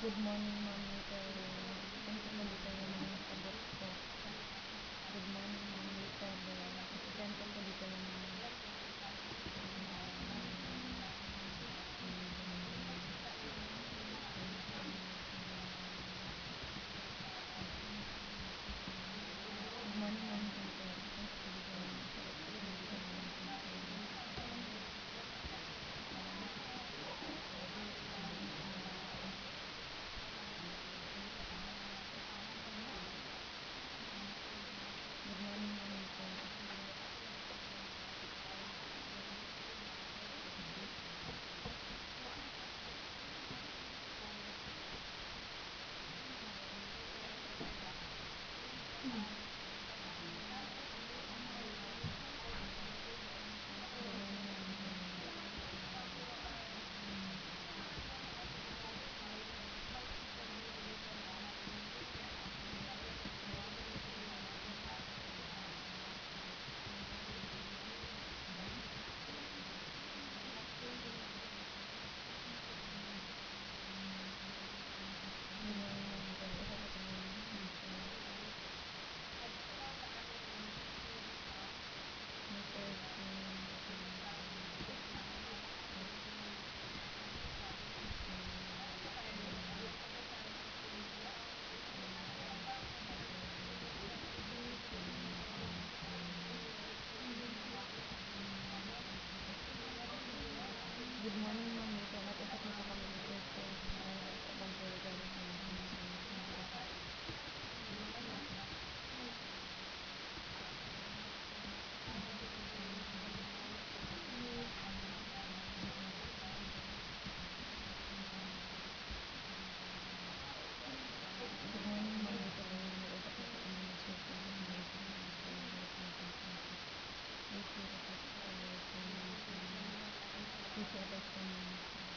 Good morning, Ma'am Nicole. Presente po dito yung mga sagot ko. Good morning, Ma'am Nicole. Presente po dito yung mga Good morning, Ma'am Nicole. Presente po dito yung mga sagot ko. Nandito yung Good morning, Ma'am Nicole. Good morning, Ma'am Nicole. Isa po ito yung Mr. Good morning, Ma'am Nicole. Nag-usap na po kami ni Sir Ken. Tungkol po regarding sa mga Good morning, Ma'am Nicole. Nag-usap na po kami ni Sir Ken sa mga AC attachment. AC attachment.